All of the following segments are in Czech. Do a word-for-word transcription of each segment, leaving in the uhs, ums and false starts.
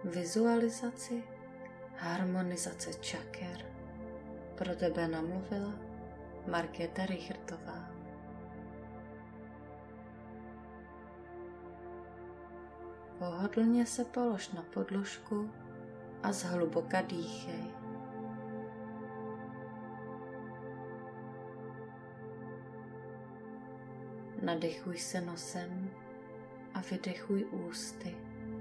Vizualizaci harmonizace čaker pro tebe namluvila Markéta Richtertová. Pohodlně se polož na podložku a zhluboka dýchej. Nadechuj se nosem a vydechuj ústy.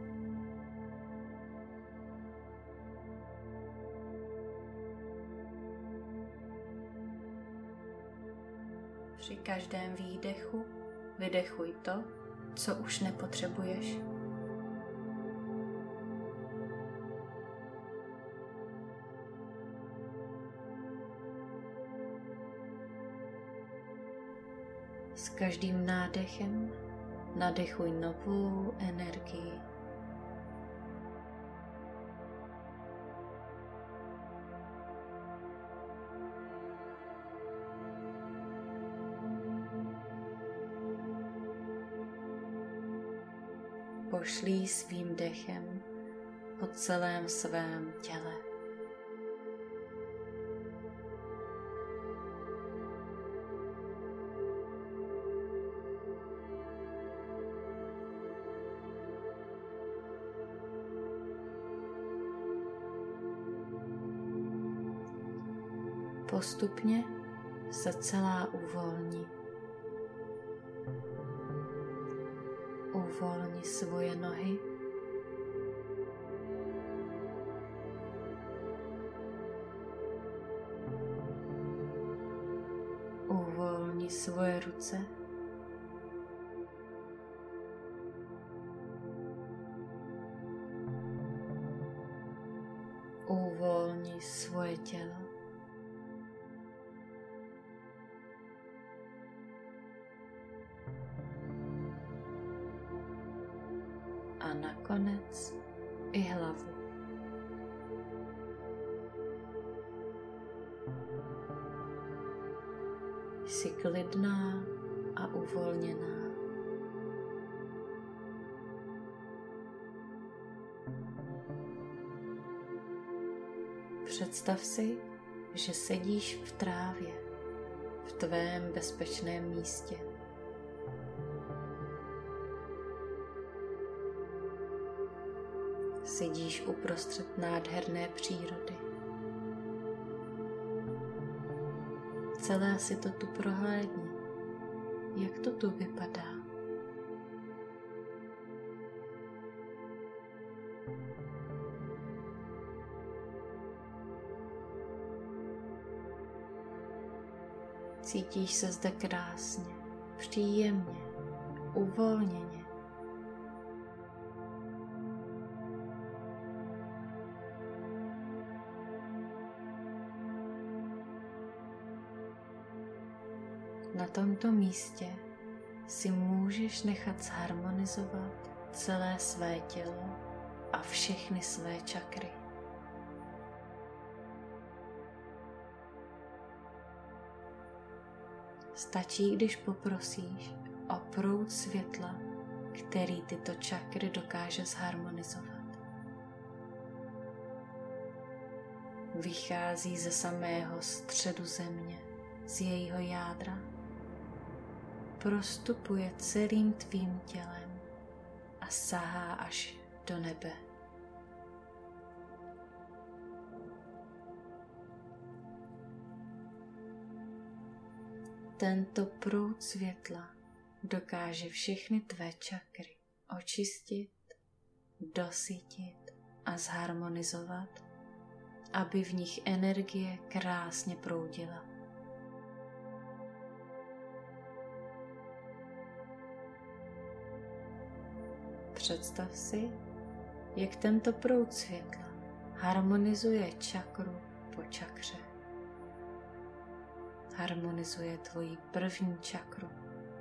Při každém výdechu vydechuj to, co už nepotřebuješ. S každým nádechem nadechuj novou energii. Pošlí svým dechem po celém svém těle. Postupně se celá uvolní. Uvolni svoje nohy. Uvolni svoje ruce. Uvolni svoje tělo. A nakonec i hlavu. Jsi klidná a uvolněná. Představ si, že sedíš v trávě, v tvém bezpečném místě. Sedíš uprostřed nádherné přírody. Celé si to tu prohlédni, jak to tu vypadá. Cítíš se zde krásně, příjemně, uvolněně. Na tomto místě si můžeš nechat zharmonizovat celé své tělo a všechny své čakry. Stačí, když poprosíš o proud světla, který tyto čakry dokáže zharmonizovat. Vychází ze samého středu země, z jejího jádra, prostupuje celým tvým tělem a sahá až do nebe. Tento proud světla dokáže všechny tvé čakry očistit, dosytit a zharmonizovat, aby v nich energie krásně proudila. Představ si, jak tento proud světla harmonizuje čakru po čakře. Harmonizuje tvoji první čakru.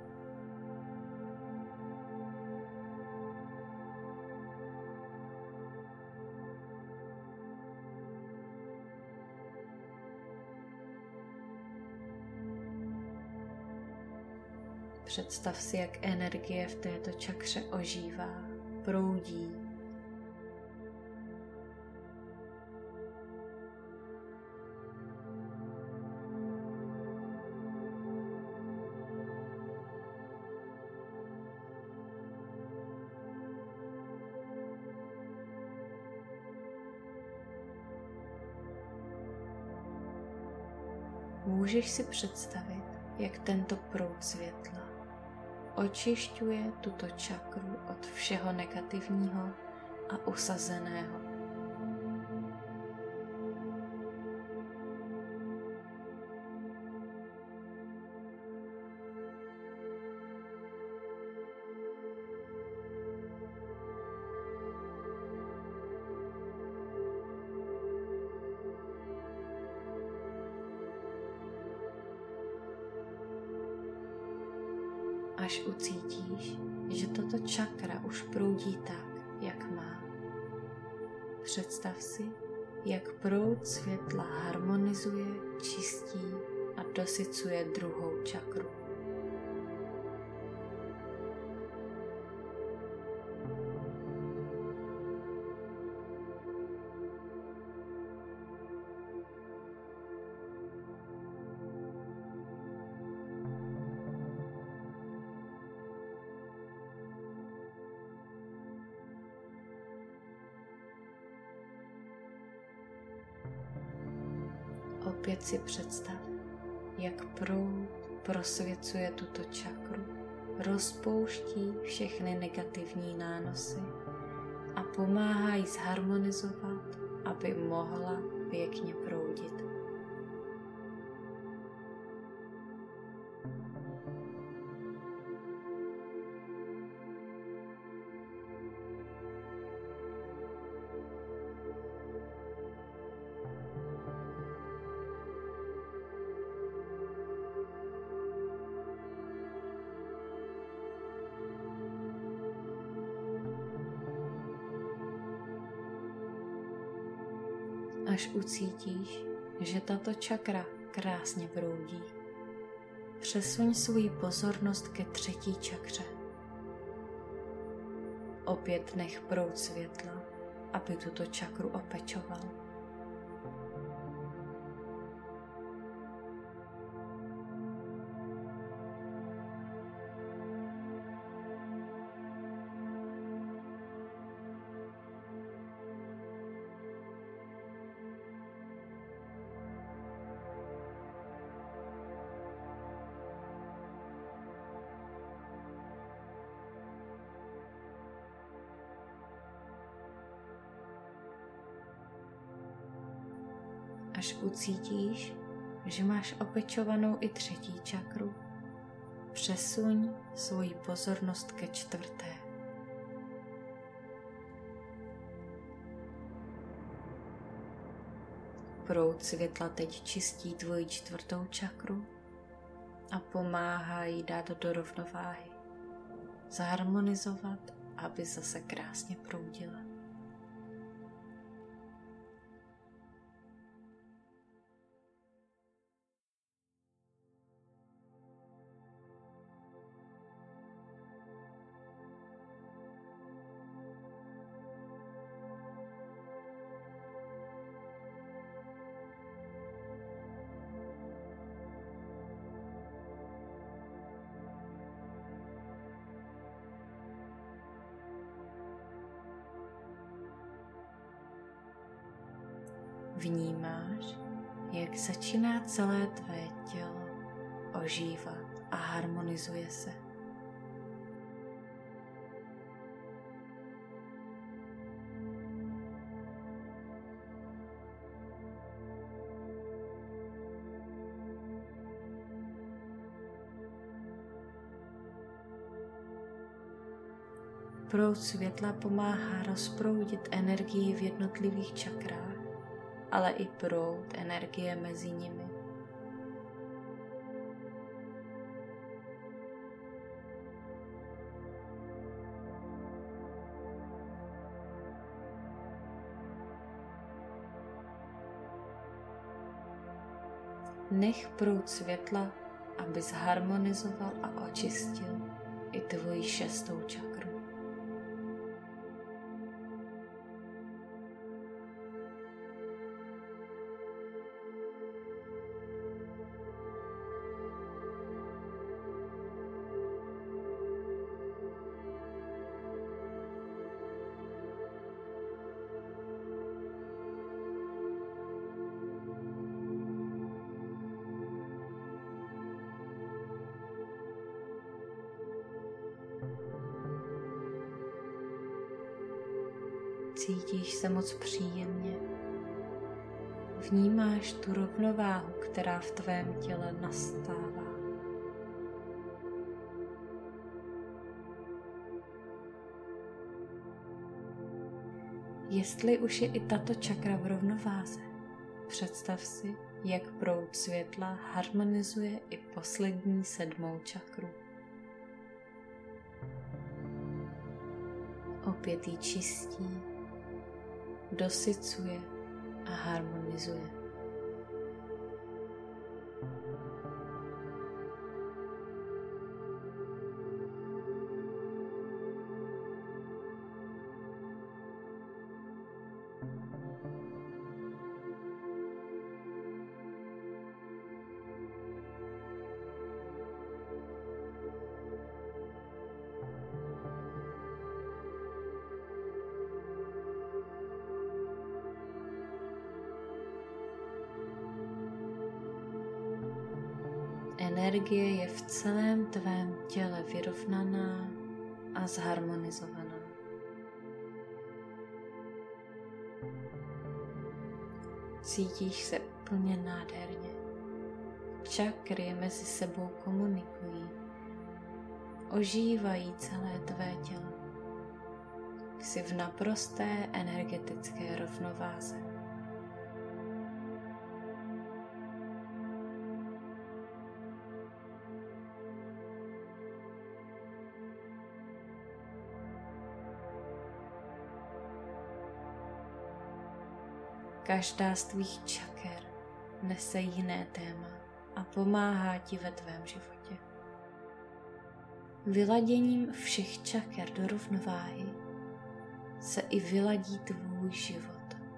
Představ si, jak energie v této čakře ožívá, proudí. Můžeš si představit, jak tento proud světla očišťuje tuto čakru od všeho negativního a usazeného. Až ucítíš, že tato čakra už proudí tak, jak má. Představ si, jak proud světla harmonizuje, čistí a dosycuje druhou čakru. Opět si představ, jak proud prosvěcuje tuto čakru, rozpouští všechny negativní nánosy a pomáhá jí zharmonizovat, aby mohla pěkně proudit. Až ucítíš, že tato čakra krásně proudí, přesuň svou pozornost ke třetí čakře. Opět nech proud světla, aby tuto čakru opečoval. Až ucítíš, že máš opečovanou i třetí čakru, přesuň svoji pozornost ke čtvrté. Proud světla teď čistí tvoji čtvrtou čakru a pomáhá jí dát do rovnováhy, zharmonizovat, aby zase krásně proudila. Vnímáš, jak začíná celé tvé tělo ožívat a harmonizuje se. Proud světla pomáhá rozproudit energii v jednotlivých čakrách, ale i proud energie mezi nimi. Nech proud světla, aby zharmonizoval a očistil i tvoji šestou čakru. Cítíš se moc příjemně. Vnímáš tu rovnováhu, která v tvém těle nastává. Jestli už je i tato čakra v rovnováze, představ si, jak proud světla harmonizuje i poslední sedmou čakru. Opět ji čistí, dosycuje a harmonizuje. Energie je v celém tvém těle vyrovnaná a zharmonizovaná. Cítíš se úplně nádherně. Čakry mezi sebou komunikují. Ožívají celé tvé tělo. Jsi v naprosté energetické rovnováze. Každá z tvých čaker nese jiné téma a pomáhá ti ve tvém životě. Vyladěním všech čaker do rovnováhy se i vyladí tvůj život.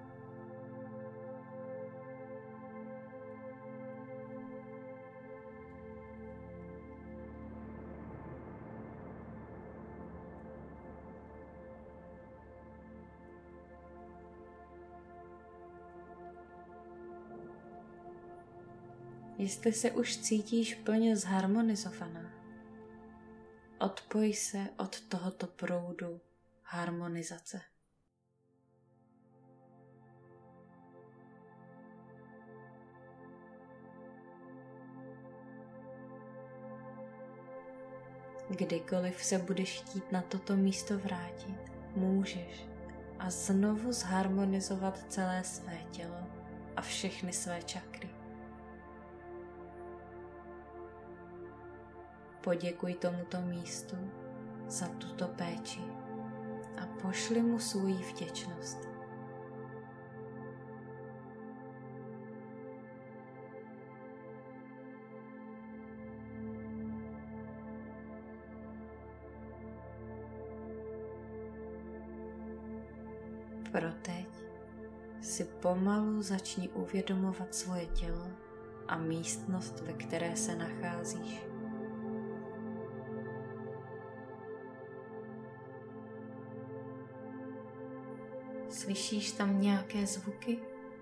Jestli se už cítíš plně zharmonizovaná, odpoj se od tohoto proudu harmonizace. Kdykoliv se budeš chtít na toto místo vrátit, můžeš a znovu zharmonizovat celé své tělo a všechny své čakry. Poděkuj tomuto místu za tuto péči a pošli mu svou vděčnost. Pro teď si pomalu začni uvědomovat svoje tělo a místnost, ve které se nacházíš. Slyšíš tam nějaké zvuky?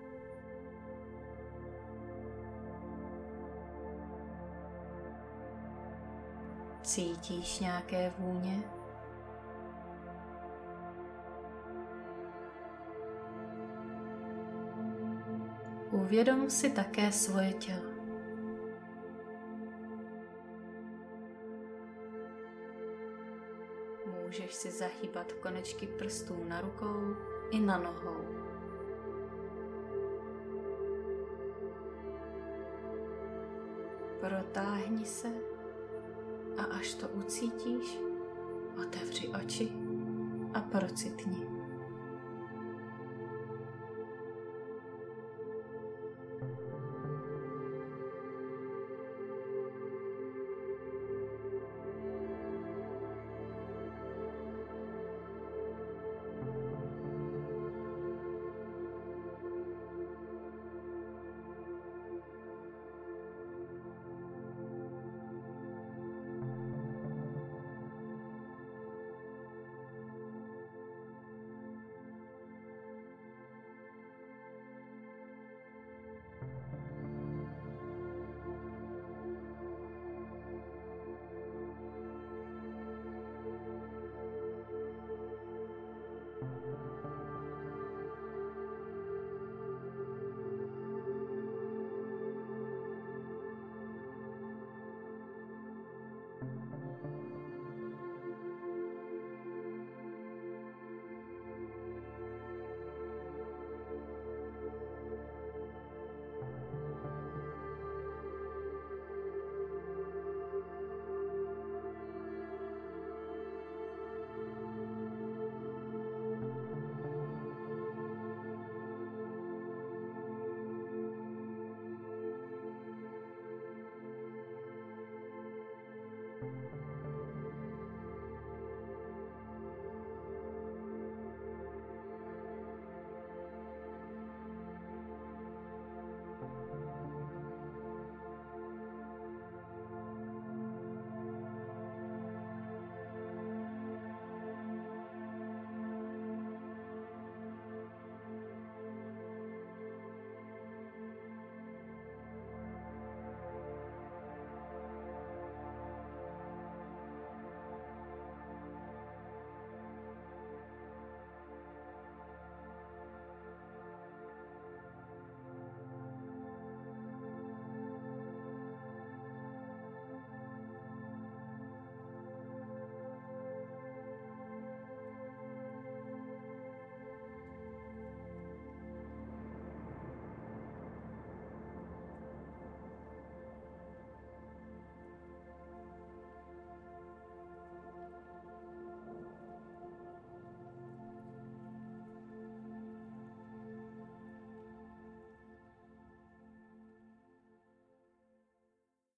Cítíš nějaké vůně? Uvědom si také svoje tělo. Můžeš si zahýbat konečky prstů na rukou i na nohou. Protáhni se a až to ucítíš, otevři oči a procitni.